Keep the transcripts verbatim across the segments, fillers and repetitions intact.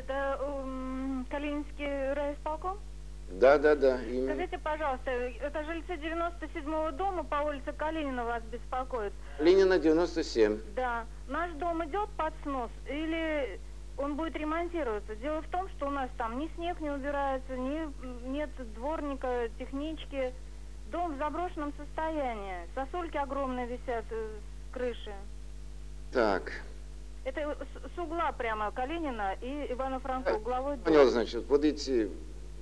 Это м, Калининский райисполком? Да, да, да, именно. Скажите, пожалуйста, это жильцы девяносто седьмого дома по улице Калинина вас беспокоит? Ленина, девяносто семь. Да. Наш дом идет под снос или он будет ремонтироваться? Дело в том, что у нас там ни снег не убирается, ни нет дворника, технички. Дом в заброшенном состоянии. Сосульки огромные висят э, с крыши. Так. Это с, с угла прямо Калинина и Ивана Франко, угловой дом. Понял, значит, вот эти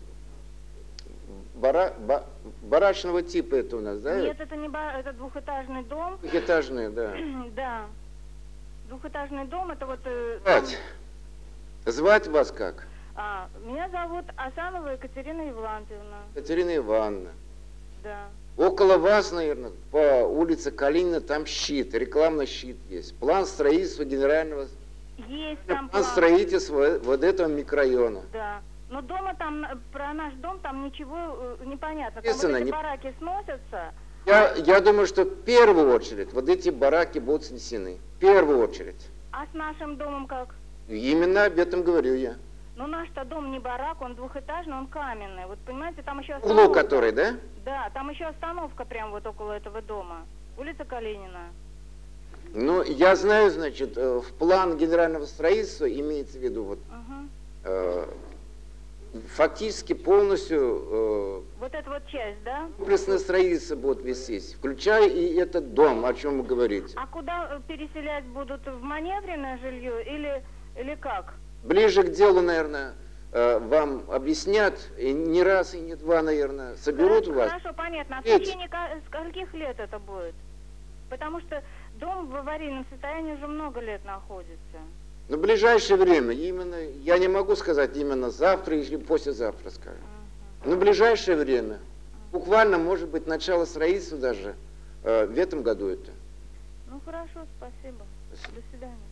бара, ба, барачного типа это у нас, да? Нет, это не бар, это двухэтажный дом. Двухэтажные, да. Да. Двухэтажный дом, это вот... Э, Звать. Звать вас как? А, меня зовут Асанова Екатерина Евлампиевна. Екатерина Ивановна. Да. Около вас, наверное, по улице Калинина, там щит, рекламный щит есть. План строительства генерального... Есть там план план. строительства вот этого микрорайона. Да. Но дома там, про наш дом там ничего э, не понятно. Там вот Естественно, эти не- бараки сносятся. Я, я думаю, что в первую очередь вот эти бараки будут снесены. В первую очередь. А с нашим домом как? Именно об этом говорю я. Ну наш-то дом не барак, он двухэтажный, он каменный. Вот понимаете, там еще В углу остановка. который, да? Да, там еще остановка прямо вот около этого дома. Улица Калинина. Ну, я знаю, значит, э, в план генерального строительства имеется в виду вот Угу. э, фактически полностью э, Вот эта вот часть, да? комплексное строительство будет вестись, включая и этот дом, о чем вы говорите. А куда э, переселять будут? В маневренное жилье или, или как? Ближе к делу, наверное, э, вам объяснят, и не раз, и не два, наверное, соберут Хорошо, вас. хорошо, понятно. А в Ведь- течение ка- скольких лет это будет? Потому что дом в аварийном состоянии уже много лет находится. Но в ближайшее время, именно, я не могу сказать именно завтра или послезавтра, скажем. Мгм. Но в ближайшее время, буквально, может быть, начало строительства даже э, в этом году это. Ну хорошо, спасибо. Спасибо. До свидания.